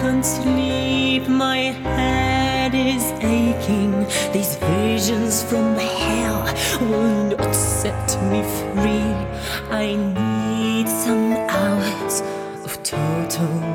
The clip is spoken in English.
can't sleep, my head is aching. These visions from hell will not set me free. I need some hours of total